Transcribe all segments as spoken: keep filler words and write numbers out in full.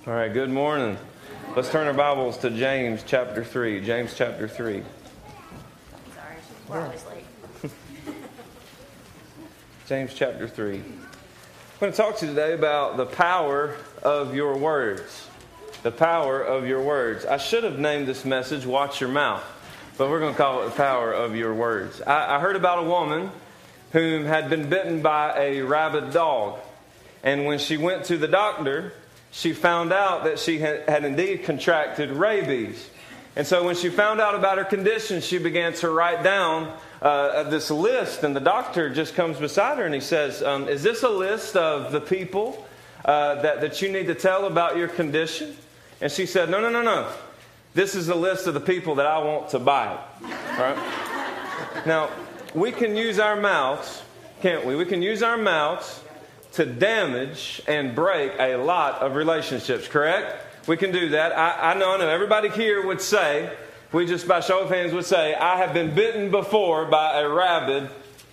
All right, good morning. Let's turn our Bibles to James chapter three. James chapter three. Sorry, we're always late. James chapter three. I'm going to talk to you today about the power of your words. The power of your words. I should have named this message, Watch Your Mouth, but we're going to call it the power of your words. I, I heard about a woman whom had been bitten by a rabid dog. And when she went to the doctor, she found out that she had, had indeed contracted rabies. And so when she found out about her condition, she began to write down uh, this list. And the doctor just comes beside her and he says, um, is this a list of the people uh, that, that you need to tell about your condition? And she said, no, no, no, no. This is a list of the people that I want to bite. All right? Now, we can use our mouths, can't we? We can use our mouths to damage and break a lot of relationships, correct? We can do that. I, I know, I know. Everybody here would say, we just by show of hands would say, I have been bitten before by a rabid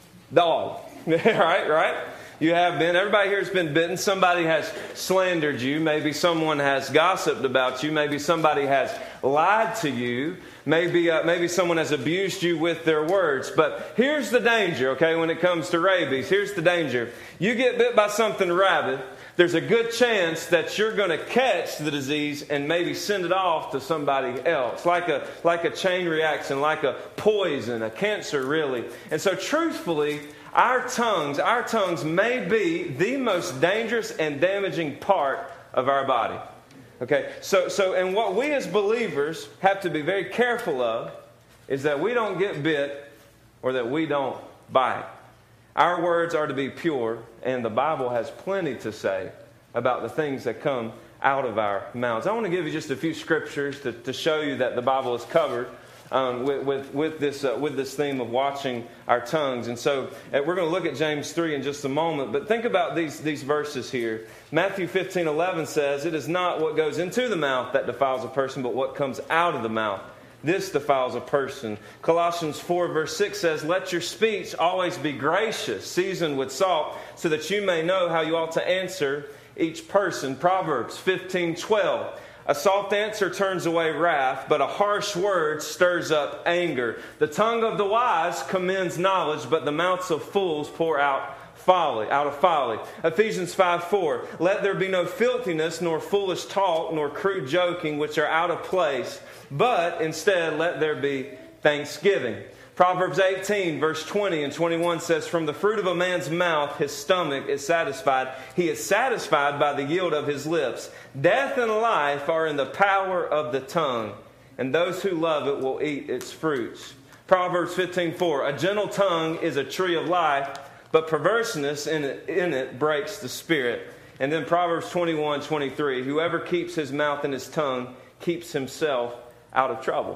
dog. right, right? You have been. Everybody here has been bitten. Somebody has slandered you. Maybe someone has gossiped about you. Maybe somebody has lied to you. Maybe uh, maybe someone has abused you with their words. But here's the danger, okay, when it comes to rabies. Here's the danger. You get bit by something rabid, there's a good chance that you're going to catch the disease and maybe send it off to somebody else. Like a, like a chain reaction, like a poison, a cancer really. And so truthfully, our tongues, our tongues may be the most dangerous and damaging part of our body. Okay, so, so, and what we as believers have to be very careful of is that we don't get bit or that we don't bite. Our words are to be pure, and the Bible has plenty to say about the things that come out of our mouths. I want to give you just a few scriptures to, to show you that the Bible is covered um, with, with, with, this, uh, with this theme of watching our tongues. And so uh, we're going to look at James three in just a moment, but think about these, these verses here. Matthew fifteen eleven says, it is not what goes into the mouth that defiles a person, but what comes out of the mouth. This defiles a person. Colossians four verse six says, let your speech always be gracious, seasoned with salt, so that you may know how you ought to answer each person. Proverbs fifteen twelve. A soft answer turns away wrath, but a harsh word stirs up anger. The tongue of the wise commends knowledge, but the mouths of fools pour out folly, out of folly. Ephesians five four. Let there be no filthiness, nor foolish talk, nor crude joking, which are out of place, but instead let there be thanksgiving. Proverbs eighteen verse twenty and twenty-one says, from the fruit of a man's mouth his stomach is satisfied. He is satisfied by the yield of his lips. Death and life are in the power of the tongue, and those who love it will eat its fruits. Proverbs fifteen four. A gentle tongue is a tree of life, but perverseness in it, in it breaks the spirit. And then Proverbs twenty-one twenty-three. Whoever keeps his mouth and his tongue keeps himself out of trouble.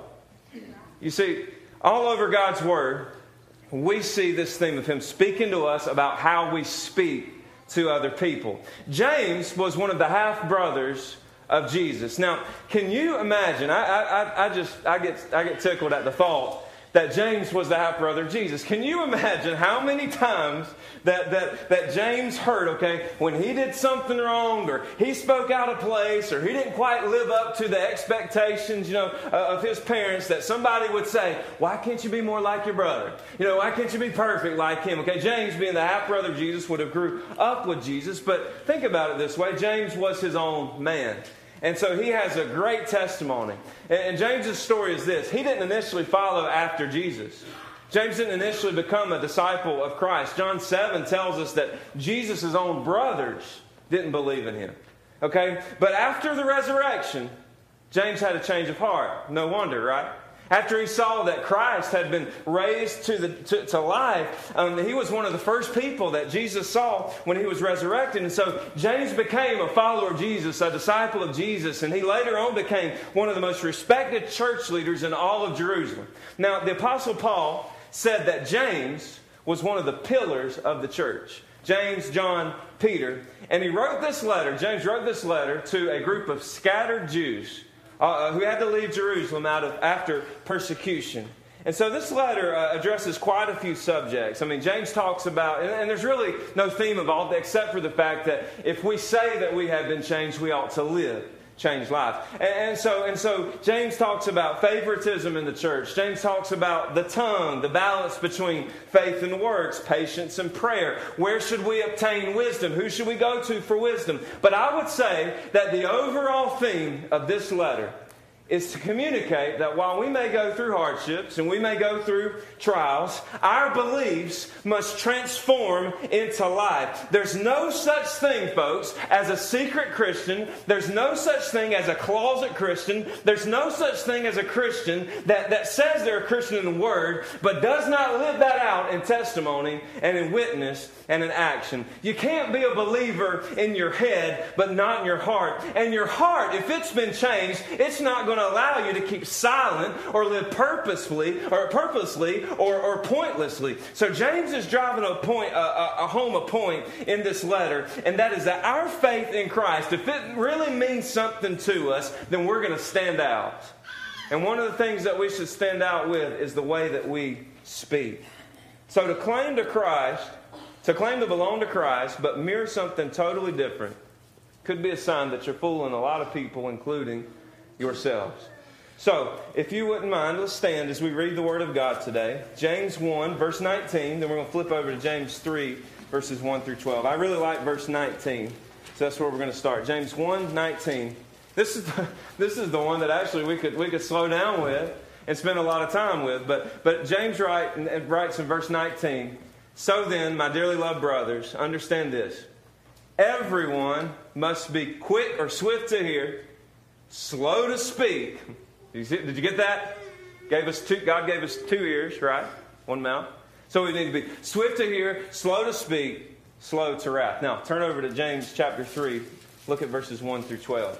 You see, all over God's Word, we see this theme of Him speaking to us about how we speak to other people. James was one of the half-brothers of Jesus. Now, can you imagine, I, I, I just, I get, I get tickled at the thought that James was the half-brother of Jesus. Can you imagine how many times that, that, that James heard, okay, when he did something wrong or he spoke out of place or he didn't quite live up to the expectations, you know, uh, of his parents, that somebody would say, why can't you be more like your brother? You know, why can't you be perfect like him? Okay, James, being the half-brother of Jesus, would have grew up with Jesus, but think about it this way. James was his own man. And so he has a great testimony. And James's story is this. He didn't initially follow after Jesus. James didn't initially become a disciple of Christ. John seven tells us that Jesus' own brothers didn't believe in him. Okay? But after the resurrection, James had a change of heart. No wonder, right? After he saw that Christ had been raised to, the, to, to life, um, he was one of the first people that Jesus saw when he was resurrected. And so James became a follower of Jesus, a disciple of Jesus, and he later on became one of the most respected church leaders in all of Jerusalem. Now, the Apostle Paul said that James was one of the pillars of the church. James, John, Peter. And he wrote this letter, James wrote this letter to a group of scattered Jews Uh, who had to leave Jerusalem out of after persecution. And so this letter uh, addresses quite a few subjects. I mean, James talks about, and, and there's really no theme of all except for the fact that if we say that we have been changed, we ought to live change lives. And, and so and so James talks about favoritism in the church. James talks about the tongue, the balance between faith and works, patience and prayer. Where should we obtain wisdom? Who should we go to for wisdom? But I would say that the overall theme of this letter is to communicate that while we may go through hardships and we may go through trials, our beliefs must transform into life. There's no such thing, folks, as a secret Christian. There's no such thing as a closet Christian. There's no such thing as a Christian that, that says they're a Christian in the Word, but does not live that out in testimony and in witness and in action. You can't be a believer in your head, but not in your heart. And your heart, if it's been changed, it's not going to allow you to keep silent or live purposefully or purposely or, or pointlessly. So James is driving a point, a, a, a home a point in this letter, and that is that our faith in Christ, if it really means something to us, then we're going to stand out. And one of the things that we should stand out with is the way that we speak. So to claim to Christ, to claim to belong to Christ, but mirror something totally different, could be a sign that you're fooling a lot of people, including yourselves. So, if you wouldn't mind, let's stand as we read the Word of God today. James one, verse nineteen. Then we're going to flip over to James three, verses one through twelve. I really like verse nineteen, so that's where we're going to start. James one, nineteen. This is the, this is the one that actually we could we could slow down with and spend a lot of time with. But but James write, writes in verse nineteen, "So then, my dearly loved brothers, understand this. Everyone must be quick or swift to hear, slow to speak." Did you get that? Gave us two, God gave us two ears, right? One mouth. So we need to be swift to hear, slow to speak, slow to wrath. Now, turn over to James chapter three. Look at verses one through twelve.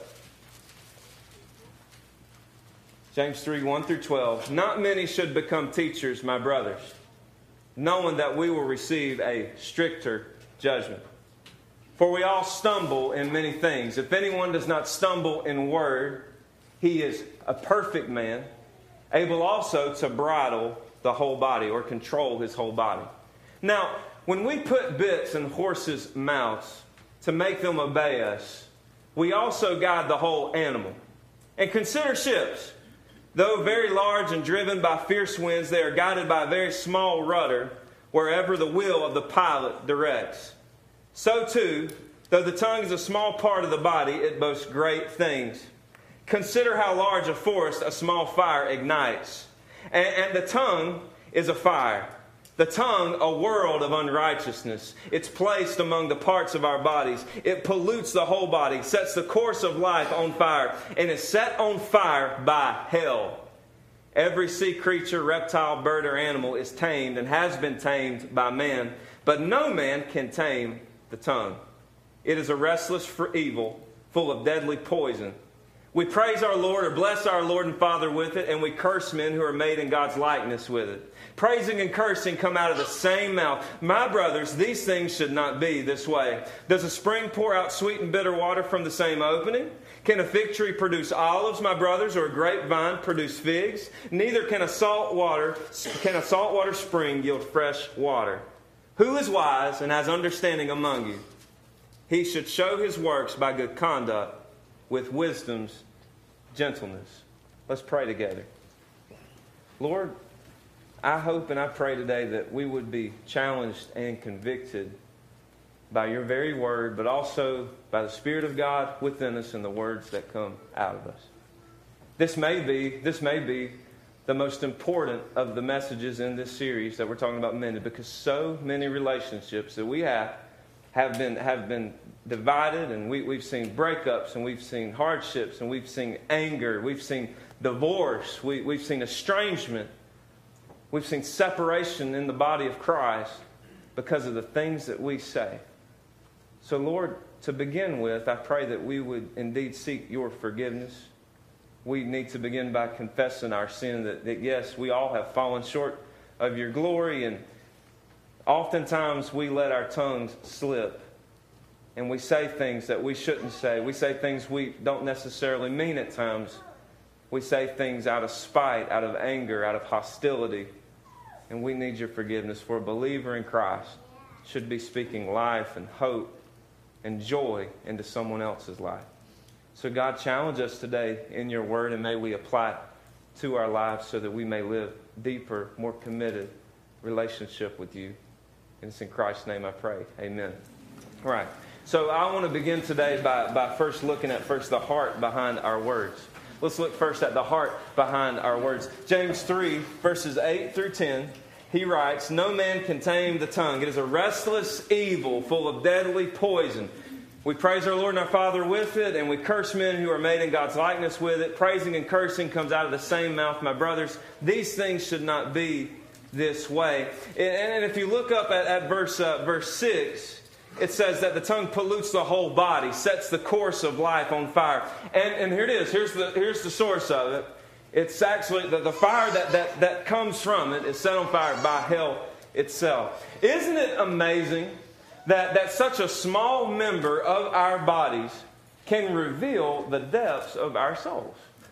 James three, one through twelve. "Not many should become teachers, my brothers, knowing that we will receive a stricter judgment. For we all stumble in many things. If anyone does not stumble in word, he is a perfect man, able also to bridle the whole body," or control his whole body. Now, when we put bits in horses' mouths to make them obey us, we also guide the whole animal. And consider ships. Though very large and driven by fierce winds, they are guided by a very small rudder wherever the will of the pilot directs. So too, though the tongue is a small part of the body, it boasts great things. Consider how large a forest a small fire ignites. And, and the tongue is a fire. The tongue, a world of unrighteousness. It's placed among the parts of our bodies. It pollutes the whole body, sets the course of life on fire, and is set on fire by hell. Every sea creature, reptile, bird, or animal is tamed and has been tamed by man, but no man can tame the tongue. It is a restless for evil, full of deadly poison. We praise our Lord or bless our Lord and Father with it, and we curse men who are made in God's likeness with it. Praising and cursing come out of the same mouth. My brothers, these things should not be this way. Does a spring pour out sweet and bitter water from the same opening? Can a fig tree produce olives, my brothers, or a grapevine produce figs? Neither can a salt water, can a saltwater spring yield fresh water. Who is wise and has understanding among you? He should show his works by good conduct with wisdom's gentleness. Let's pray together. Lord, I hope and I pray today that we would be challenged and convicted by your very word, but also by the Spirit of God within us and the words that come out of us. This may be, this may be the most important of the messages in this series that we're talking about mended, because so many relationships that we have have been have been divided, and we, we've seen breakups, and we've seen hardships, and we've seen anger, we've seen divorce, we, we've seen estrangement, we've seen separation in the body of Christ because of the things that we say. So Lord, to begin with, I pray that we would indeed seek your forgiveness. We need to begin by confessing our sin, that, that yes, we all have fallen short of your glory, and oftentimes we let our tongues slip and we say things that we shouldn't say. We say things we don't necessarily mean at times. We say things out of spite, out of anger, out of hostility. And we need your forgiveness. For a believer in Christ should be speaking life and hope and joy into someone else's life. So God, challenge us today in your word, and may we apply it to our lives so that we may live deeper, more committed relationship with you. And it's in Christ's name I pray. Amen. All right. So I want to begin today by, by first looking at first the heart behind our words. Let's look first at the heart behind our words. James three, verses eight through ten, he writes, "No man can tame the tongue. It is a restless evil full of deadly poison. We praise our Lord and our Father with it, and we curse men who are made in God's likeness with it. Praising and cursing comes out of the same mouth, my brothers. These things should not be this way." And, and if you look up at, at verse uh, verse six, it says that the tongue pollutes the whole body, sets the course of life on fire. And, and here it is. Here's the here's the source of it. It's actually the, the fire that, that, that comes from it is set on fire by hell itself. Isn't it amazing that, that such a small member of our bodies can reveal the depths of our souls?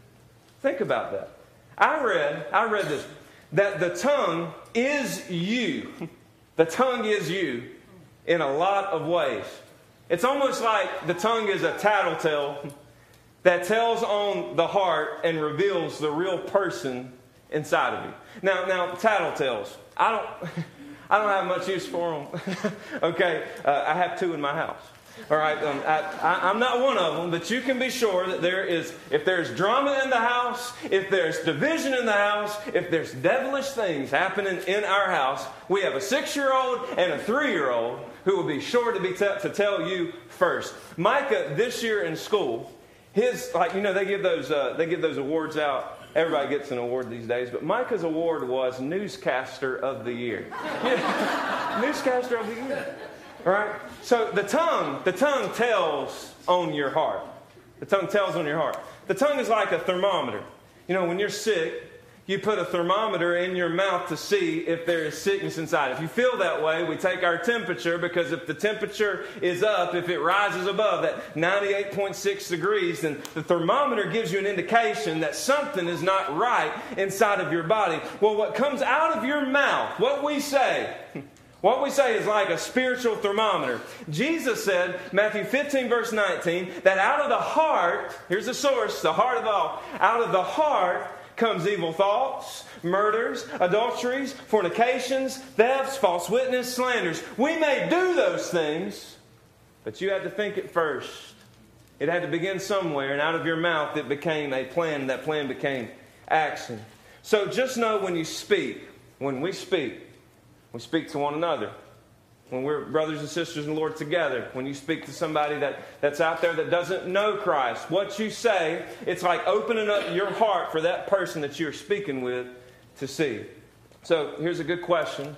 Think about that. I read, I read this, that the tongue is you. The tongue is you in a lot of ways. It's almost like the tongue is a tattletale that tells on the heart and reveals the real person inside of you. Now, now tattletales, I don't, I don't have much use for them. Okay, uh, I have two in my house. All right, um, I, I, I'm not one of them, but you can be sure that there is, if there's drama in the house, if there's division in the house, if there's devilish things happening in our house, we have a six-year-old and a three-year-old who will be sure to be t- to tell you first. Micah, this year in school, his, like, you know, they give those uh, they give those awards out. Everybody gets an award these days, but Micah's award was Newscaster of the Year. Yeah. Newscaster of the Year. Right? So the tongue, the tongue tells on your heart. The tongue tells on your heart. The tongue is like a thermometer. You know, when you're sick, you put a thermometer in your mouth to see if there is sickness inside. If you feel that way, we take our temperature, because if the temperature is up, if it rises above that ninety-eight point six degrees, then the thermometer gives you an indication that something is not right inside of your body. Well, what comes out of your mouth, what we say, what we say is like a spiritual thermometer. Jesus said, Matthew fifteen, verse nineteen, that out of the heart, here's the source, the heart of all, out of the heart comes evil thoughts, murders, adulteries, fornications, thefts, false witness, slanders. We may do those things, but you had to think it first. It had to begin somewhere, and out of your mouth it became a plan, and that plan became action. So just know when you speak, when we speak, we speak to one another. When we're brothers and sisters in the Lord together, when you speak to somebody that, that's out there that doesn't know Christ, what you say, it's like opening up your heart for that person that you're speaking with to see. So here's a good question.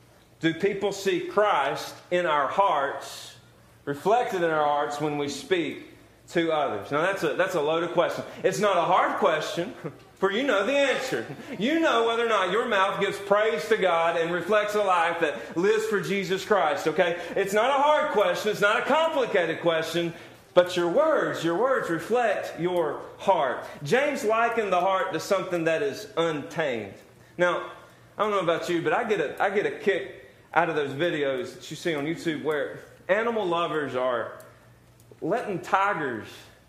Do people see Christ in our hearts, reflected in our hearts when we speak to others? Now that's a, that's a loaded question. It's not a hard question, for you know the answer. You know whether or not your mouth gives praise to God and reflects a life that lives for Jesus Christ, okay? It's not a hard question. It's not a complicated question. But your words, your words reflect your heart. James likened the heart to something that is untamed. Now, I don't know about you, but I get a, I get a kick out of those videos that you see on YouTube where animal lovers are letting tigers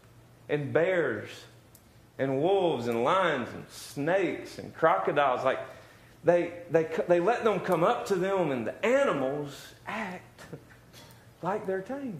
and bears and wolves and lions and snakes and crocodiles, like they they they let them come up to them, and the animals act like they're tame.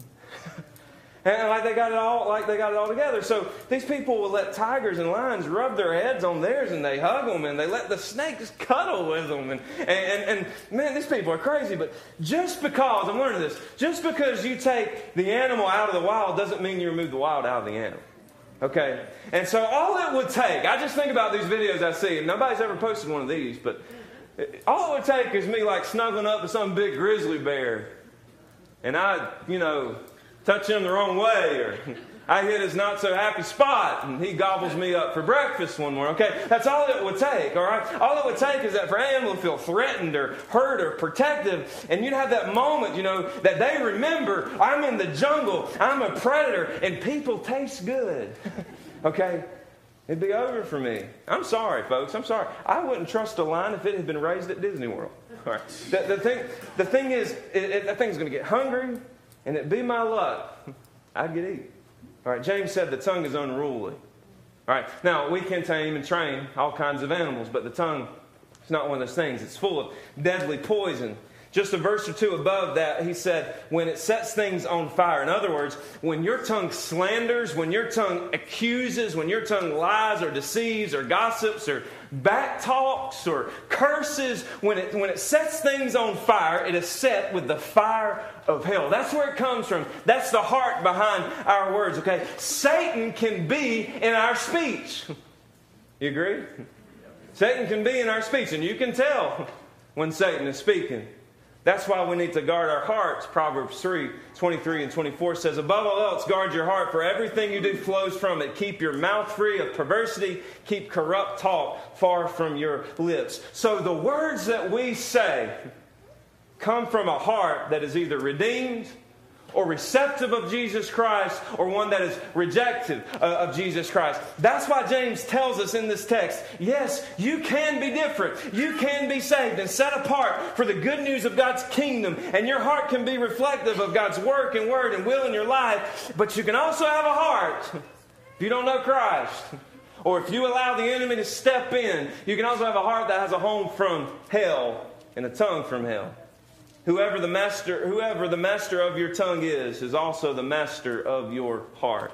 And like they got it all, like they got it all together. So these people will let tigers and lions rub their heads on theirs, and they hug them, and they let the snakes cuddle with them. And, and, and, and man, these people are crazy. But just because, I'm learning this, just because you take the animal out of the wild doesn't mean you remove the wild out of the animal. Okay? And so all it would take, I just think about these videos I see, and nobody's ever posted one of these, but all it would take is me like snuggling up to some big grizzly bear, and I, you know, touch him the wrong way, or I hit his not so happy spot and he gobbles me up for breakfast one morning. Okay, that's all it would take, all right? All it would take is that for an animal to feel threatened or hurt or protective, and you'd have that moment, you know, that they remember, I'm in the jungle, I'm a predator, and people taste good. Okay? It'd be over for me. I'm sorry, folks. I'm sorry. I wouldn't trust a lion if it had been raised at Disney World. All right. The, the thing, the thing is, it, it, that thing's going to get hungry, and it'd be my luck, I'd get eaten. All right, James said the tongue is unruly. All right, now we can tame and train all kinds of animals, but the tongue is not one of those things. It's full of deadly poison. Just a verse or two above that, he said, when it sets things on fire. In other words, when your tongue slanders, when your tongue accuses, when your tongue lies or deceives or gossips or backtalks or curses, when it, when it sets things on fire, it is set with the fire of hell. That's where it comes from. That's the heart behind our words, okay? Satan can be in our speech. You agree? Satan can be in our speech, and you can tell when Satan is speaking. That's why we need to guard our hearts. Proverbs three, twenty-three and twenty-four says, above all else, guard your heart, for everything you do flows from it. Keep your mouth free of perversity. Keep corrupt talk far from your lips. So the words that we say come from a heart that is either redeemed or receptive of Jesus Christ, or one that is rejective of Jesus Christ. That's why James tells us in this text, yes, you can be different. You can be saved and set apart for the good news of God's kingdom, and your heart can be reflective of God's work and word and will in your life. But you can also have a heart if you don't know Christ, or if you allow the enemy to step in. You can also have a heart that has a home from hell and a tongue from hell. Whoever the master, whoever the master of your tongue is, is also the master of your heart.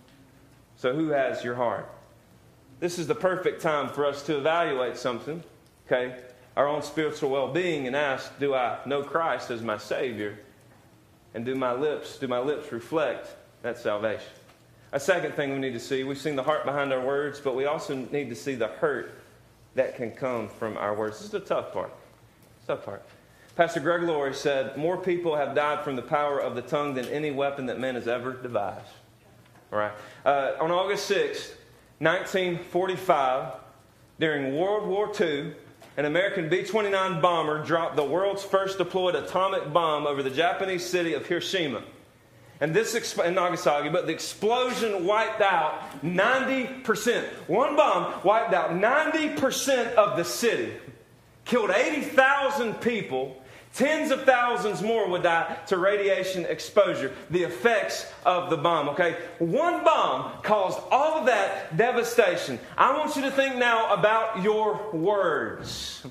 So who has your heart? This is the perfect time for us to evaluate something, okay? Our own spiritual well-being, and ask, do I know Christ as my Savior? And do my lips, do my lips reflect that salvation? A second thing we need to see, we've seen the heart behind our words, but we also need to see the hurt that can come from our words. This is the tough part. Tough part. Pastor Greg Laurie said, more people have died from the power of the tongue than any weapon that man has ever devised. All right. Uh, on August sixth, nineteen forty-five, during World War Two, an American B twenty-nine bomber dropped the world's first deployed atomic bomb over the Japanese city of Hiroshima. And this exp- in Nagasaki, but the explosion wiped out ninety percent. One bomb wiped out ninety percent of the city. Killed eighty thousand people. Tens of thousands more would die to radiation exposure. The effects of the bomb, okay? One bomb caused all of that devastation. I want you to think now about your words.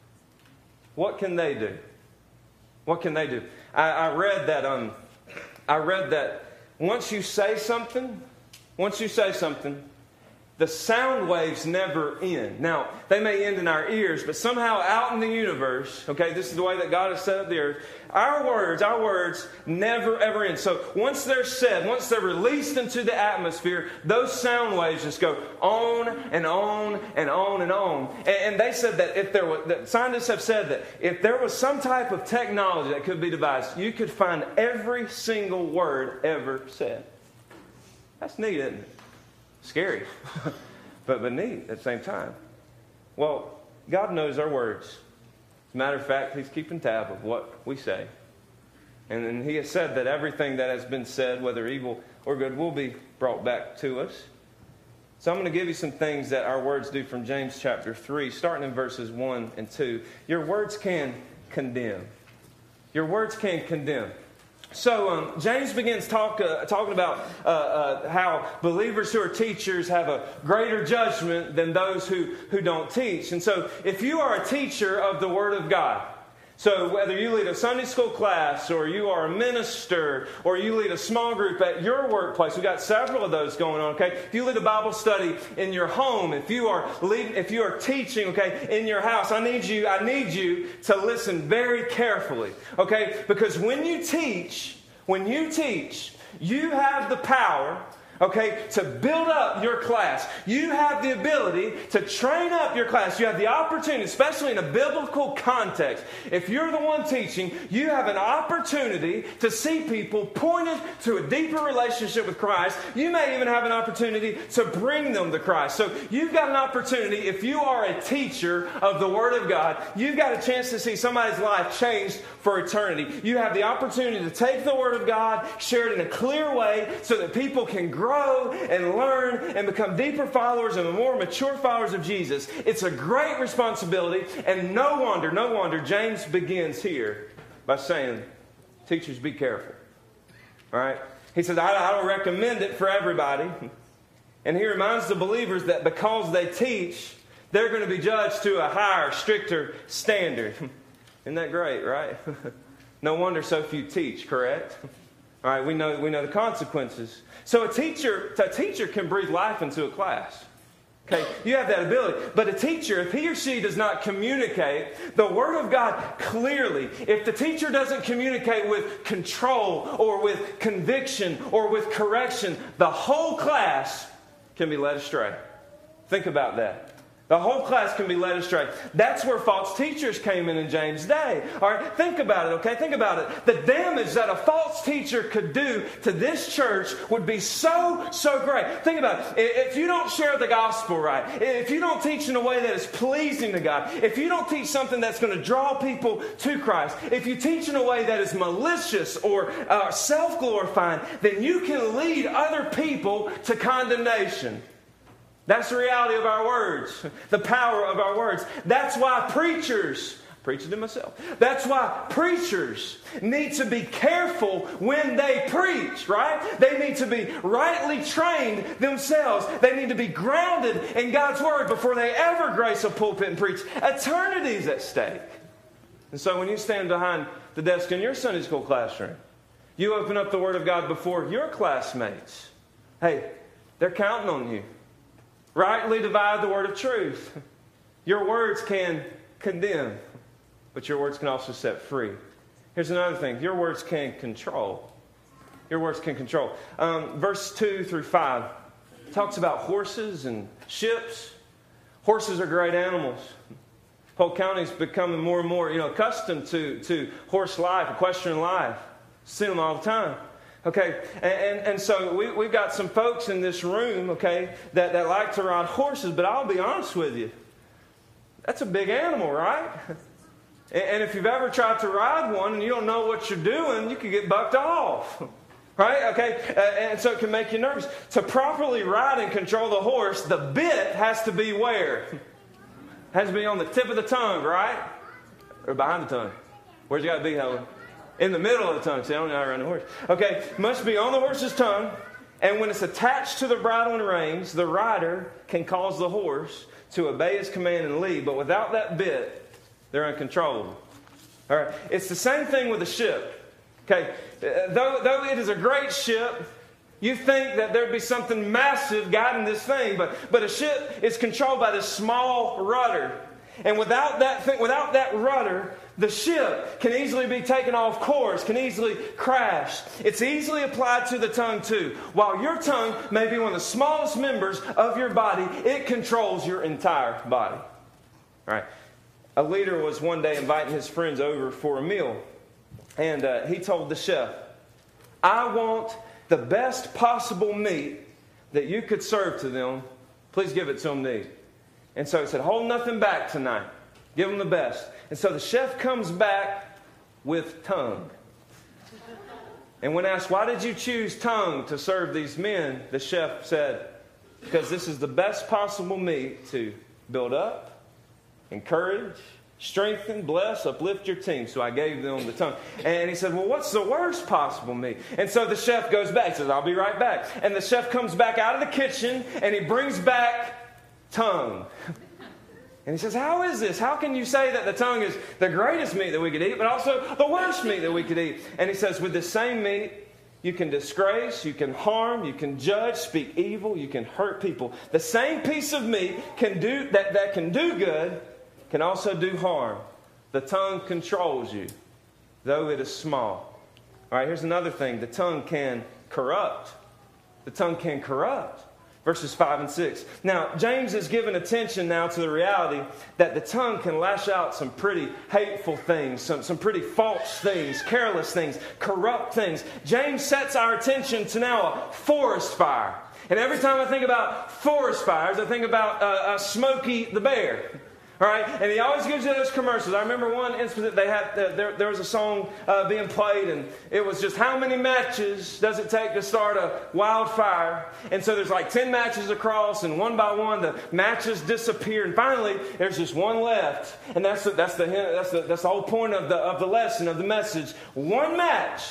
What can they do? What can they do? I, I read that, um, I read that once you say something, once you say something, the sound waves never end. Now, they may end in our ears, but somehow out in the universe, okay, this is the way that God has set up the earth, our words, our words never ever end. So once they're said, once they're released into the atmosphere, those sound waves just go on and on and on and on. And, and they said that if there was, that scientists have said that if there was some type of technology that could be devised, you could find every single word ever said. That's neat, isn't it? Scary, but, but neat at the same time. Well, God knows our words. As a matter of fact, He's keeping tab of what we say. And, and He has said that everything that has been said, whether evil or good, will be brought back to us. So I'm going to give you some things that our words do from James chapter three, starting in verses one and two. Your words can condemn. Your words can condemn. So um, James begins talk, uh, talking about uh, uh, how believers who are teachers have a greater judgment than those who, who don't teach. And so if you are a teacher of the Word of God, so whether you lead a Sunday school class, or you are a minister, or you lead a small group at your workplace, we've got several of those going on, okay? If you lead a Bible study in your home, if you are lead, if you are teaching, okay, in your house, I need you, I need you to listen very carefully, okay? Because when you teach, when you teach, you have the power, okay, to build up your class. You have the ability to train up your class. You have the opportunity, especially in a biblical context. If you're the one teaching, you have an opportunity to see people pointed to a deeper relationship with Christ. You may even have an opportunity to bring them to Christ. So you've got an opportunity, if you are a teacher of the Word of God, you've got a chance to see somebody's life changed for eternity. You have the opportunity to take the Word of God, share it in a clear way so that people can grow and learn and become deeper followers and more mature followers of Jesus. It's a great responsibility, and no wonder, no wonder James begins here by saying, teachers, be careful. All right? He says, I, I don't recommend it for everybody. And he reminds the believers that because they teach, they're going to be judged to a higher, stricter standard. Isn't that great, right? No wonder so few teach, correct? All right, we know we know the consequences. So a teacher, a teacher can breathe life into a class. Okay, you have that ability. But a teacher, if he or she does not communicate the Word of God clearly, if the teacher doesn't communicate with control or with conviction or with correction, the whole class can be led astray. Think about that. The whole class can be led astray. That's where false teachers came in in James' day. All right, think about it, okay? Think about it. The damage that a false teacher could do to this church would be so, so great. Think about it. If you don't share the gospel right, if you don't teach in a way that is pleasing to God, if you don't teach something that's going to draw people to Christ, if you teach in a way that is malicious or uh, self-glorifying, then you can lead other people to condemnation. That's the reality of our words, the power of our words. That's why preachers, preaching to myself, that's why preachers need to be careful when they preach, right? They need to be rightly trained themselves. They need to be grounded in God's Word before they ever grace a pulpit and preach. Eternity's at stake. And so when you stand behind the desk in your Sunday school classroom, you open up the Word of God before your classmates. Hey, they're counting on you. Rightly divide the word of truth. Your words can condemn, but your words can also set free. Here's another thing. Your words can control. Your words can control. Um, verse two through five talks about horses and ships. Horses are great animals. Polk County's becoming more and more, you know, accustomed to, to horse life, equestrian life. See them all the time. Okay, and, and, and so we, we've got some folks in this room, okay, that, that like to ride horses, but I'll be honest with you. That's a big animal, right? And, and if you've ever tried to ride one and you don't know what you're doing, you could get bucked off. Right? Okay, uh, and so it can make you nervous. To properly ride and control the horse, the bit has to be where? It has to be on the tip of the tongue, right? Or behind the tongue. Where's it got to be, Helen? In the middle of the tongue. See, I don't know how to run the horse. Okay, must be on the horse's tongue. And when it's attached to the bridle and reins, the rider can cause the horse to obey his command and lead. But without that bit, they're uncontrollable. All right, it's the same thing with a ship. Okay, though, though it is a great ship, you think that there'd be something massive guiding this thing. But, but a ship is controlled by this small rudder. And without that thing, without that rudder, the ship can easily be taken off course, can easily crash. It's easily applied to the tongue too. While your tongue may be one of the smallest members of your body, it controls your entire body. All right. A leader was one day inviting his friends over for a meal. And uh, he told the chef, I want the best possible meat that you could serve to them. Please give it to them to eat. And so he said, hold nothing back tonight. Give them the best. And so the chef comes back with tongue. And when asked, why did you choose tongue to serve these men? The chef said, because this is the best possible meat to build up, encourage, strengthen, bless, uplift your team. So I gave them the tongue. And he said, well, what's the worst possible meat? And so the chef goes back. He says, I'll be right back. And the chef comes back out of the kitchen and he brings back tongue. And he says, how is this? How can you say that the tongue is the greatest meat that we could eat, but also the worst meat that we could eat? And he says, with the same meat, you can disgrace, you can harm, you can judge, speak evil, you can hurt people. The same piece of meat can do that, that can do good, can also do harm. The tongue controls you, though it is small. All right, here's another thing. The tongue can corrupt. The tongue can corrupt. Verses five and six. Now, James is giving attention now to the reality that the tongue can lash out some pretty hateful things, some, some pretty false things, careless things, corrupt things. James sets our attention to now a forest fire. And every time I think about forest fires, I think about uh, uh, Smokey the Bear. All right, and he always gives you those commercials. I remember one incident they had. Uh, there, there was a song uh, being played, and it was just how many matches does it take to start a wildfire? And so there's like ten matches across, and one by one the matches disappear, and finally there's just one left. And that's the, that's the that's the that's the whole point of the of the lesson of the message. One match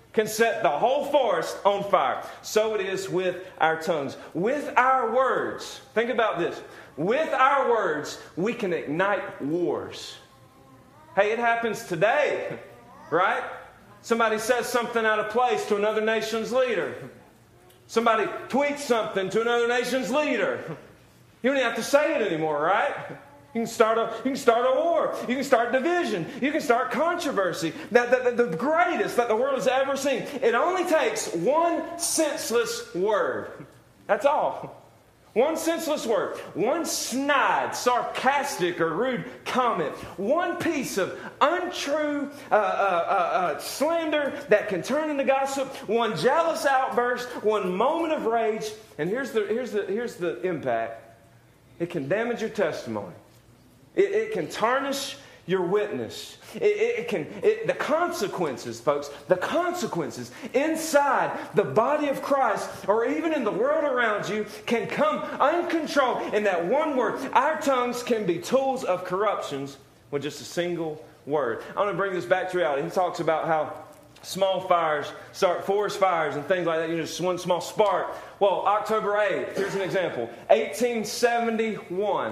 can set the whole forest on fire. So it is with our tongues. With our words, think about this. With our words, we can ignite wars. Hey, it happens today, right? Somebody says something out of place to another nation's leader. Somebody tweets something to another nation's leader. You don't even have to say it anymore, right? You can start a, you can start a war. You can start division. You can start controversy. That, that, the greatest that the world has ever seen. It only takes one senseless word. That's all. One senseless word. One snide, sarcastic, or rude comment. One piece of untrue uh, uh, uh, uh, slander that can turn into gossip. One jealous outburst. One moment of rage. And here's the, here's the, here's the impact. It can damage your testimony. It, it can tarnish your witness. It, it, it can it, the consequences, folks, the consequences inside the body of Christ or even in the world around you can come uncontrolled in that one word. Our tongues can be tools of corruptions with just a single word. I want to bring this back to reality. He talks about how small fires start forest fires and things like that. You know, just one small spark. Well, October eighth, here's an example. eighteen seventy-one.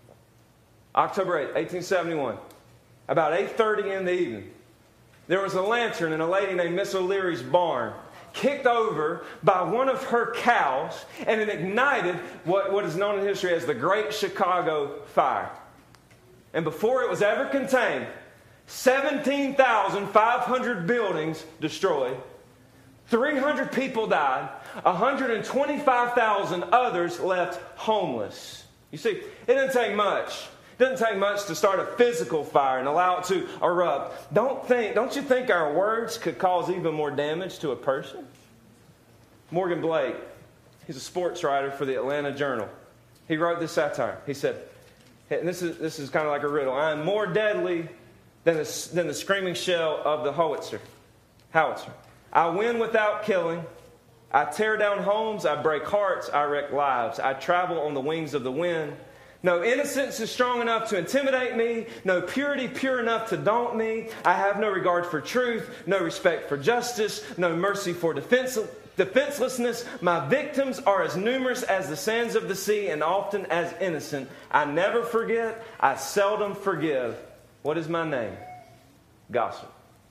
October eighth, eighteen seventy-one. About eight thirty in the evening, there was a lantern in a lady named Miss O'Leary's barn, kicked over by one of her cows, and it ignited what, what is known in history as the Great Chicago Fire. And before it was ever contained, seventeen thousand five hundred buildings destroyed, three hundred people died, one hundred twenty-five thousand others left homeless. You see, it didn't take much. It doesn't take much to start a physical fire and allow it to erupt. Don't think, don't you think our words could cause even more damage to a person? Morgan Blake, he's a sports writer for the Atlanta Journal. He wrote this satire. He said, and this is this is kind of like a riddle. I am more deadly than the, than the screaming shell of the howitzer. Howitzer. I win without killing. I tear down homes. I break hearts. I wreck lives. I travel on the wings of the wind. No innocence is strong enough to intimidate me. No purity pure enough to daunt me. I have no regard for truth. No respect for justice. No mercy for defense, defenselessness. My victims are as numerous as the sands of the sea and often as innocent. I never forget. I seldom forgive. What is my name? Gossip.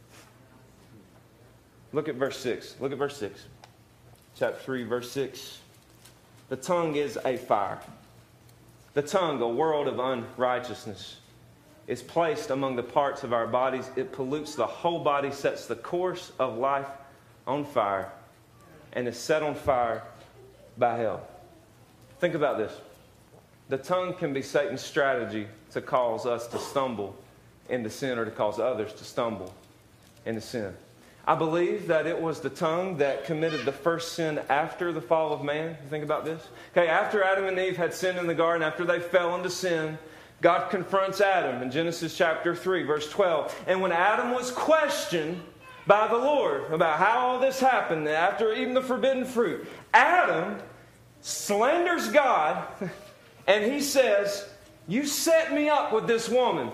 Look at verse six. Look at verse six. Chapter three, verse six. The tongue is a fire. The tongue, a world of unrighteousness, is placed among the parts of our bodies. It pollutes the whole body, sets the course of life on fire, and is set on fire by hell. Think about this. The tongue can be Satan's strategy to cause us to stumble into sin or to cause others to stumble into sin. I believe that it was the tongue that committed the first sin after the fall of man. You think about this? Okay, after Adam and Eve had sinned in the garden, after they fell into sin, God confronts Adam in Genesis chapter three, verse twelve. And when Adam was questioned by the Lord about how all this happened after eating the forbidden fruit, Adam slanders God and he says, "You set me up with this woman."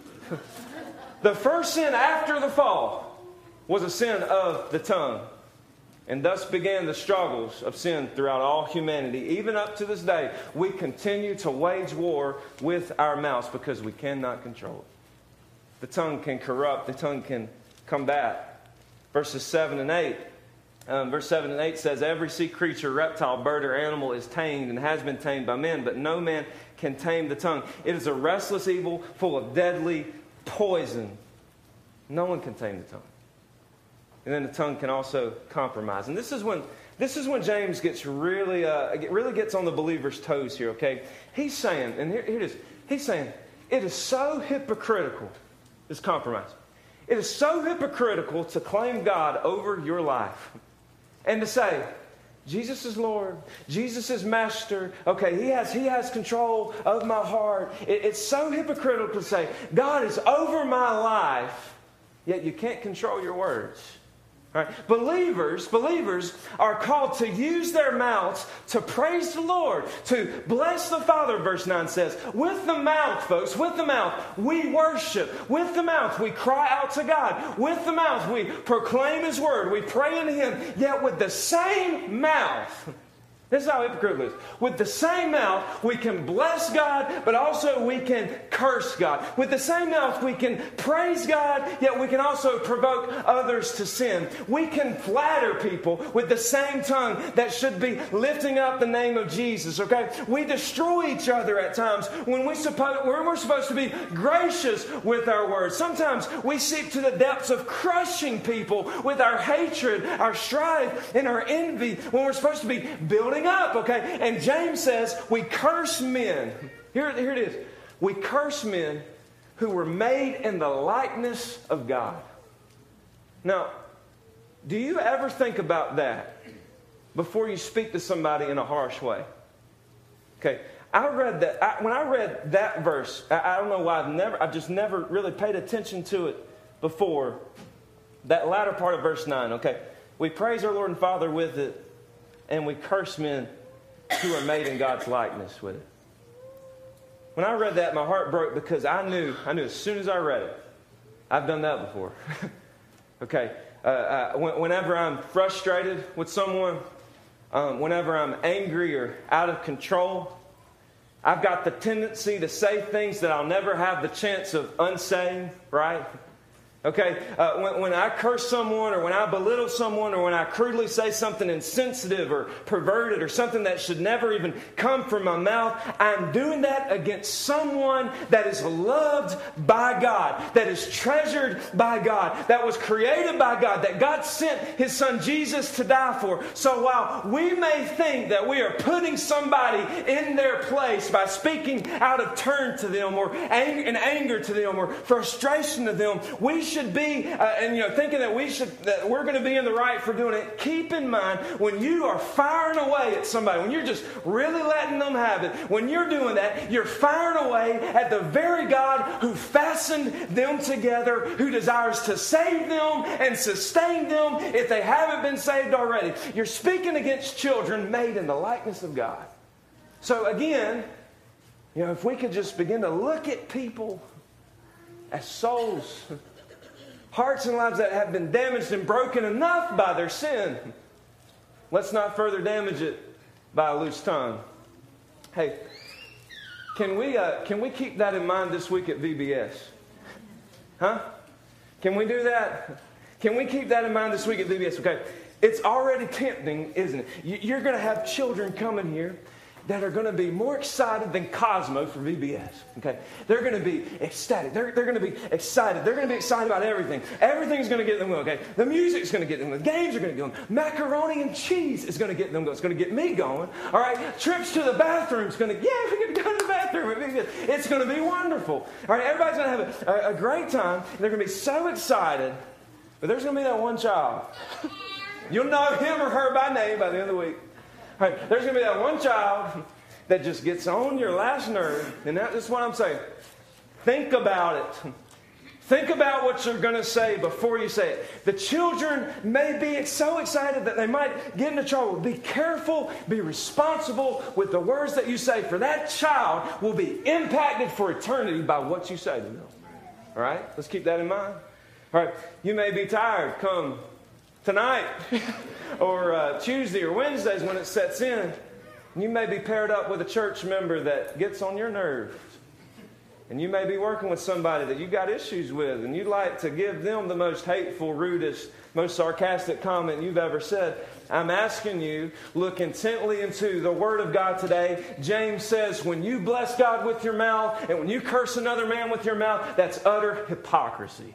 The first sin after the fall was a sin of the tongue. And thus began the struggles of sin throughout all humanity. Even up to this day, we continue to wage war with our mouths because we cannot control it. The tongue can corrupt. The tongue can combat. Verses seven and eight. Um, verse seven and eight says, "Every sea creature, reptile, bird, or animal is tamed and has been tamed by men, but no man can tame the tongue. It is a restless evil full of deadly poison." No one can tame the tongue. And then the tongue can also compromise. And this is when this is when James gets really uh, really gets on the believer's toes here, okay? He's saying, and here, here it is, he's saying, it is so hypocritical, this compromise. It is so hypocritical to claim God over your life and to say, Jesus is Lord, Jesus is Master, okay, He has, he has control of my heart. It, it's so hypocritical to say, God is over my life, yet you can't control your words. All right? Believers, believers are called to use their mouths to praise the Lord, to bless the Father, verse nine says. With the mouth, folks, with the mouth, we worship. With the mouth, we cry out to God. With the mouth, we proclaim His word. We pray in Him. Yet with the same mouth, this is how hypocrite lives. With the same mouth, we can bless God, but also we can curse God. With the same mouth, we can praise God, yet we can also provoke others to sin. We can flatter people with the same tongue that should be lifting up the name of Jesus, okay? We destroy each other at times when, we suppo- when we're supposed to be gracious with our words. Sometimes we seek to the depths of crushing people with our hatred, our strife, and our envy when we're supposed to be building up, okay? And James says we curse men. Here, here it is. We curse men who were made in the likeness of God. Now, do you ever think about that before you speak to somebody in a harsh way? Okay, I read that, I, when I read that verse, I, I don't know why I've never, I've just never really paid attention to it before. That latter part of verse nine, okay? We praise our Lord and Father with it, and we curse men who are made in God's likeness with it. When I read that, my heart broke because I knew, I knew as soon as I read it, I've done that before. okay, uh, uh, whenever I'm frustrated with someone, um, whenever I'm angry or out of control, I've got the tendency to say things that I'll never have the chance of unsaying, right? Okay, uh, when, when I curse someone or when I belittle someone or when I crudely say something insensitive or perverted or something that should never even come from my mouth, I'm doing that against someone that is loved by God, that is treasured by God, that was created by God, that God sent His Son Jesus to die for. So while we may think that we are putting somebody in their place by speaking out of turn to them or ang- in anger to them or frustration to them, we should be, uh, and you know, thinking that we should, that we're going to be in the right for doing it. Keep in mind, when you are firing away at somebody, when you're just really letting them have it, when you're doing that, you're firing away at the very God who fastened them together, who desires to save them and sustain them if they haven't been saved already. You're speaking against children made in the likeness of God. So again, you know, if we could just begin to look at people as souls, hearts and lives that have been damaged and broken enough by their sin. Let's not further damage it by a loose tongue. Hey, can we uh, can we keep that in mind this week at V B S? Huh? Can we do that? Can we keep that in mind this week at V B S? Okay, it's already tempting, isn't it? You're going to have children coming here that are going to be more excited than Cosmo for V B S. Okay, they're going to be ecstatic. They're, they're going to be excited. They're going to be excited about everything. Everything's going to get them going. Okay, the music's going to get them going. The games are going to get them. Macaroni and cheese is going to get them going. It's going to get me going. All right, trips to the bathroom is going to. Yeah, we're going to go to the bathroom. It's going to be wonderful. All right, everybody's going to have a, a, a great time. They're going to be so excited. But there's going to be that one child. You'll know him or her by name by the end of the week. Right, there's going to be that one child that just gets on your last nerve. And that's what I'm saying. Think about it. Think about what you're going to say before you say it. The children may be so excited that they might get into trouble. Be careful. Be responsible with the words that you say. For that child will be impacted for eternity by what you say to them. All right? Let's keep that in mind. All right. You may be tired come tonight or uh, Tuesday or Wednesdays when it sets in. You may be paired up with a church member that gets on your nerves. And you may be working with somebody that you've got issues with, and you'd like to give them the most hateful, rudest, most sarcastic comment you've ever said. I'm asking you, look intently into the Word of God today. James says, when you bless God with your mouth and when you curse another man with your mouth, that's utter hypocrisy.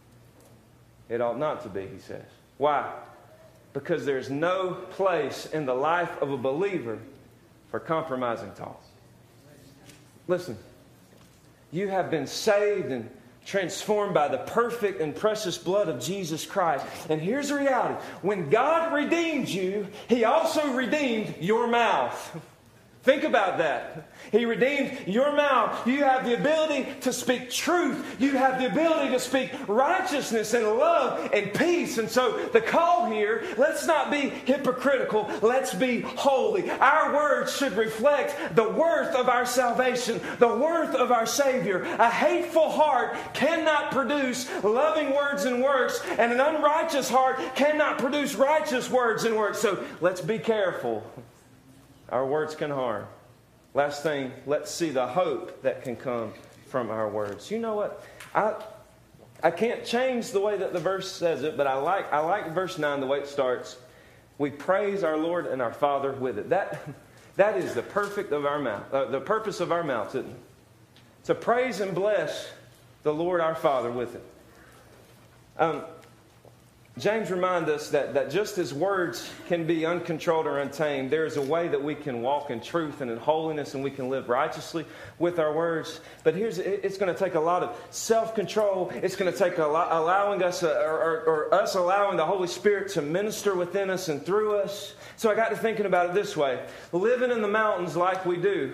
It ought not to be, he says. Why? Because there's no place in the life of a believer for compromising talk. Listen, you have been saved and transformed by the perfect and precious blood of Jesus Christ. And here's the reality. When God redeemed you, He also redeemed your mouth. Think about that. He redeemed your mouth. You have the ability to speak truth. You have the ability to speak righteousness and love and peace. And so the call here, let's not be hypocritical. Let's be holy. Our words should reflect the worth of our salvation, the worth of our Savior. A hateful heart cannot produce loving words and works, and an unrighteous heart cannot produce righteous words and works. So let's be careful. Our words can harm. Last thing, let's see the hope that can come from our words. You know what? I I can't change the way that the verse says it, but I like I like verse nine, the way it starts. We praise our Lord and our Father with it. That that is the perfect of our mouth, uh, the purpose of our mouths, isn't it? To praise and bless the Lord our Father with it. Um, James reminds us that, that just as words can be uncontrolled or untamed, there is a way that we can walk in truth and in holiness, and we can live righteously with our words. But here's it's going to take a lot of self-control. It's going to take a lot, allowing us, uh, or, or, or us allowing the Holy Spirit to minister within us and through us. So I got to thinking about it this way. Living in the mountains like we do,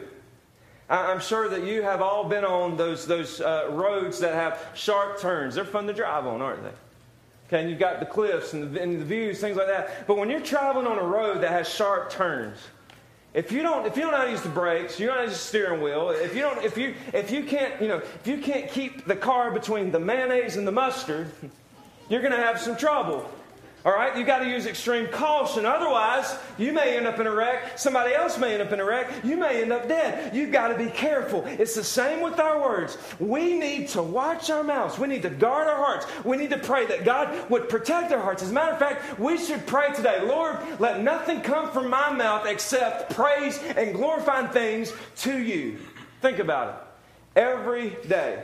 I'm sure that you have all been on those, those uh, roads that have sharp turns. They're fun to drive on, aren't they? Okay, and you've got the cliffs and the, and the views, things like that. But when you're traveling on a road that has sharp turns, if you don't, if you don't know how to use the brakes, you don't know how to use the steering wheel. If you don't, if you, if you can't, you know, if you can't keep the car between the mayonnaise and the mustard, you're going to have some trouble. All right, you got to use extreme caution. Otherwise, you may end up in a wreck. Somebody else may end up in a wreck. You may end up dead. You've got to be careful. It's the same with our words. We need to watch our mouths. We need to guard our hearts. We need to pray that God would protect our hearts. As a matter of fact, we should pray today, Lord, let nothing come from my mouth except praise and glorifying things to you. Think about it. Every day,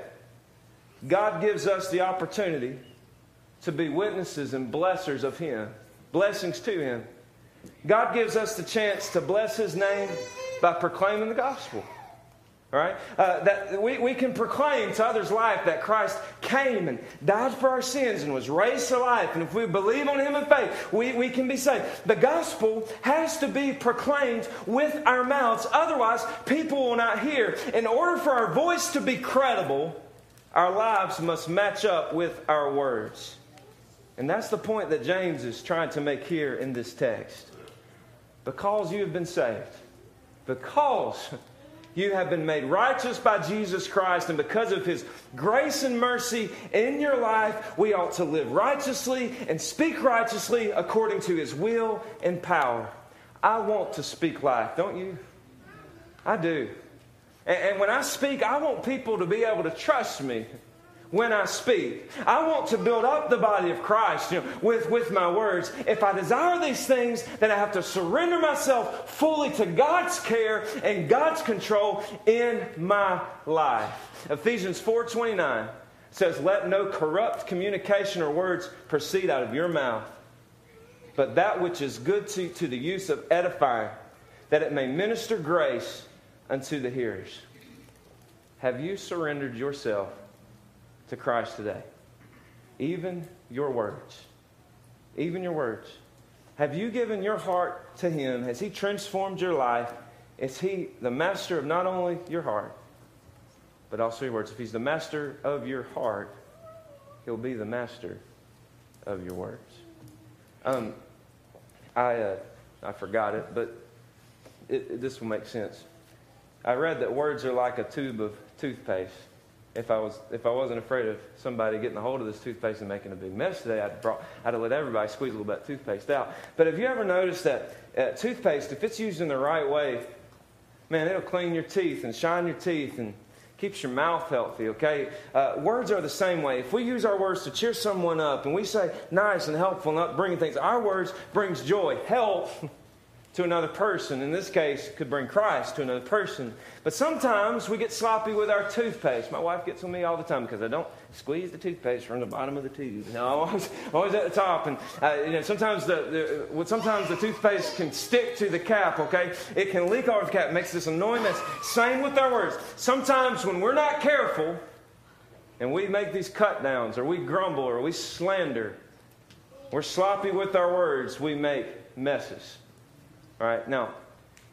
God gives us the opportunity to be witnesses and blessers of Him. Blessings to Him. God gives us the chance to bless His name by proclaiming the gospel. All right? Uh, that we, we can proclaim to others' life that Christ came and died for our sins and was raised to life. And if we believe on Him in faith, we, we can be saved. The gospel has to be proclaimed with our mouths. Otherwise, people will not hear. In order for our voice to be credible, our lives must match up with our words. And that's the point that James is trying to make here in this text. Because you have been saved, because you have been made righteous by Jesus Christ, and because of His grace and mercy in your life, we ought to live righteously and speak righteously according to His will and power. I want to speak life, don't you? I do. And, and when I speak, I want people to be able to trust me. When I speak, I want to build up the body of Christ, you know, with, with my words. If I desire these things, then I have to surrender myself fully to God's care and God's control in my life. Ephesians four twenty-nine says, "Let no corrupt communication or words proceed out of your mouth, but that which is good to, to the use of edifying, that it may minister grace unto the hearers." Have you surrendered yourself to Christ today? Even your words. Even your words. Have you given your heart to Him? Has He transformed your life? Is He the master of not only your heart, but also your words? If He's the master of your heart, He'll be the master of your words. Um, I uh, I forgot it, but it, it, this will make sense. I read that words are like a tube of toothpaste. If I was, if I wasn't afraid of somebody getting a hold of this toothpaste and making a big mess today, I'd brought, I'd have let everybody squeeze a little bit of toothpaste out. But have you ever noticed that uh, toothpaste, if it's used in the right way, man, it'll clean your teeth and shine your teeth and keeps your mouth healthy, okay? Uh, words are the same way. If we use our words to cheer someone up and we say nice and helpful and upbringing things, our words brings joy, health to another person. In this case, could bring Christ to another person. But sometimes we get sloppy with our toothpaste. My wife gets on me all the time because I don't squeeze the toothpaste from the bottom of the tube. No, I'm always, always at the top. And uh, you know, sometimes the, the sometimes the toothpaste can stick to the cap. Okay, it can leak over the cap. It makes this annoying mess. Same with our words. Sometimes when we're not careful, and we make these cut downs, or we grumble, or we slander, we're sloppy with our words. We make messes. All right, now,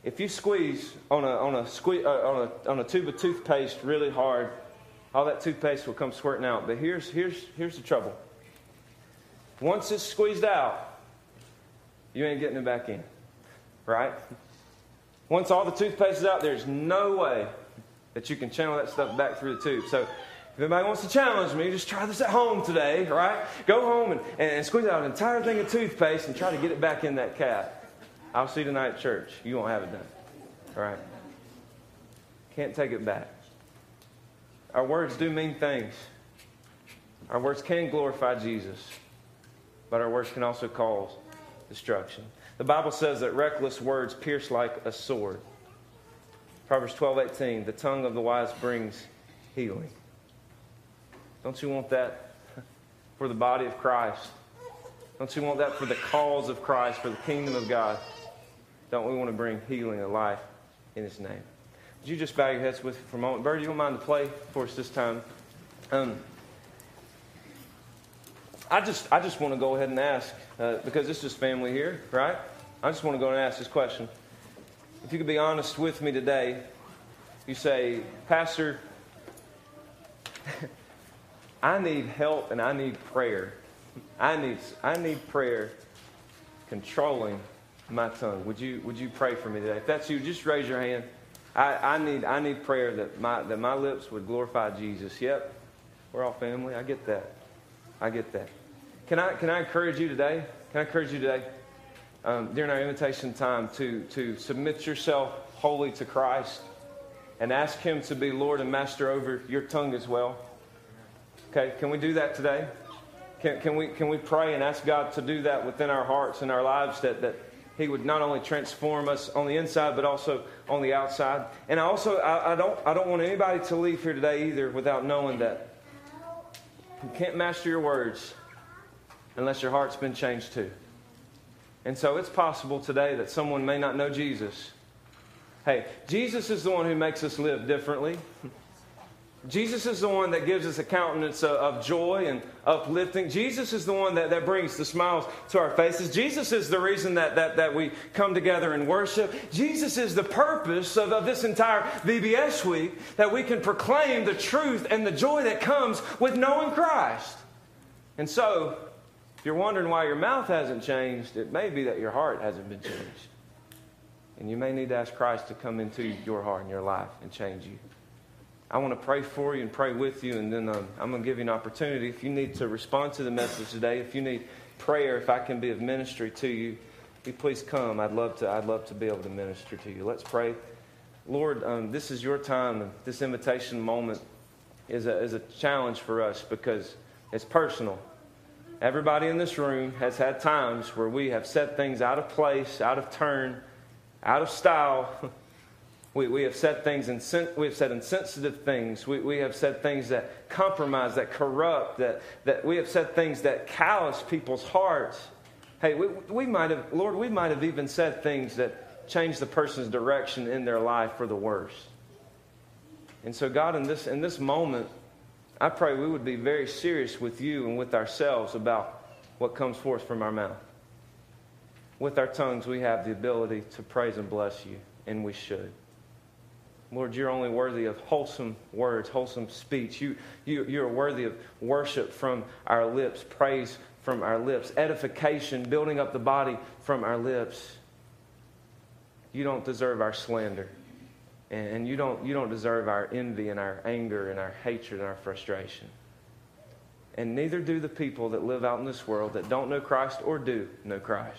If you squeeze on a on a squeeze uh, on a on a tube of toothpaste really hard, all that toothpaste will come squirting out. But here's here's here's the trouble. Once it's squeezed out, you ain't getting it back in, right? Once all the toothpaste is out, there's no way that you can channel that stuff back through the tube. So if anybody wants to challenge me, just try this at home today, right? Go home and, and squeeze out an entire thing of toothpaste and try to get it back in that cap. I'll see you tonight at church. You won't have it done. All right? Can't take it back. Our words do mean things. Our words can glorify Jesus, but our words can also cause destruction. The Bible says that reckless words pierce like a sword. Proverbs twelve eighteen, the tongue of the wise brings healing. Don't you want that for the body of Christ? Don't you want that for the cause of Christ, for the kingdom of God? Don't we want to bring healing and life in His name? Would you just bow your heads with me for a moment? Bird, you don't mind to play for us this time? Um, I just I just want to go ahead and ask, uh, because this is family here, right? I just want to go and ask this question. If you could be honest with me today, you say, Pastor, I need help and I need prayer. I need I need prayer controlling my tongue. Would you would you pray for me today? If that's you, just raise your hand. I, I need I need prayer that my that my lips would glorify Jesus. Yep, we're all family. I get that. I get that. Can I can I encourage you today? Can I encourage you today um, during our invitation time to to submit yourself wholly to Christ and ask Him to be Lord and Master over your tongue as well? Okay, can we do that today? Can, can we can we pray and ask God to do that within our hearts and our lives, that, that He would not only transform us on the inside but also on the outside? And I also I, I don't I don't want anybody to leave here today either without knowing that you can't master your words unless your heart's been changed too. And so it's possible today that someone may not know Jesus. Hey, Jesus is the one who makes us live differently. Jesus is the one that gives us a countenance of joy and uplifting. Jesus is the one that, that brings the smiles to our faces. Jesus is the reason that, that, that we come together and worship. Jesus is the purpose of, of this entire V B S week, that we can proclaim the truth and the joy that comes with knowing Christ. And so, if you're wondering why your mouth hasn't changed, it may be that your heart hasn't been changed. And you may need to ask Christ to come into your heart and your life and change you. I want to pray for you and pray with you, and then um, I'm going to give you an opportunity. If you need to respond to the message today, if you need prayer, if I can be of ministry to you, you please come. I'd love to. I'd love to be able to minister to you. Let's pray. Lord, um, this is your time, and this invitation moment is a, is a challenge for us because it's personal. Everybody in this room has had times where we have said things out of place, out of turn, out of style. We, we have said things, insen- we have said insensitive things. We, we have said things that compromise, that corrupt, that, that we have said things that callous people's hearts. Hey, we, we might have, Lord, we might have even said things that changed the person's direction in their life for the worse. And so, God, in this in this moment, I pray we would be very serious with you and with ourselves about what comes forth from our mouth. With our tongues, we have the ability to praise and bless you, and we should. Lord, you're only worthy of wholesome words, wholesome speech. You, you, you're worthy of worship from our lips, praise from our lips, edification, building up the body from our lips. You don't deserve our slander. And you don't, you don't deserve our envy and our anger and our hatred and our frustration. And neither do the people that live out in this world that don't know Christ or do know Christ.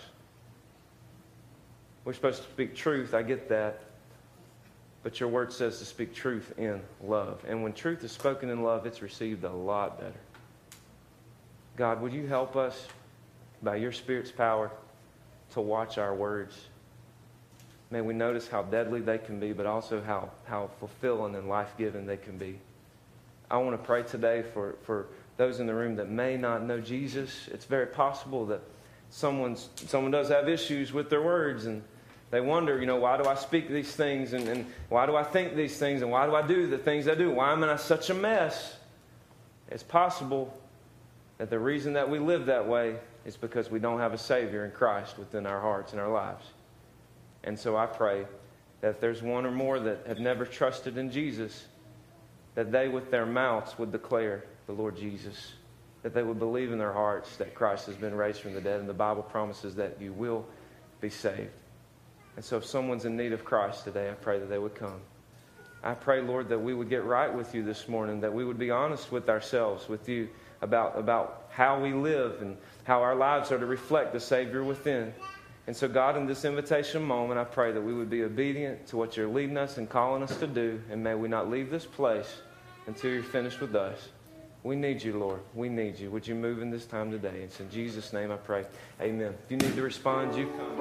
We're supposed to speak truth, I get that. But your word says to speak truth in love. And when truth is spoken in love, it's received a lot better. God, would you help us by your Spirit's power to watch our words? May we notice how deadly they can be, but also how, how fulfilling and life-giving they can be. I want to pray today for, for those in the room that may not know Jesus. It's very possible that someone's, someone does have issues with their words, and they wonder, you know, why do I speak these things, and, and why do I think these things, and why do I do the things I do? Why am I such a mess? It's possible that the reason that we live that way is because we don't have a Savior in Christ within our hearts and our lives. And so I pray that if there's one or more that have never trusted in Jesus, that they with their mouths would declare the Lord Jesus, that they would believe in their hearts that Christ has been raised from the dead, and the Bible promises that you will be saved. And so if someone's in need of Christ today, I pray that they would come. I pray, Lord, that we would get right with you this morning, that we would be honest with ourselves, with you, about, about how we live and how our lives are to reflect the Savior within. And so, God, in this invitation moment, I pray that we would be obedient to what you're leading us and calling us to do, and may we not leave this place until you're finished with us. We need you, Lord. We need you. Would you move in this time today? It's in Jesus' name I pray. Amen. If you need to respond, you come.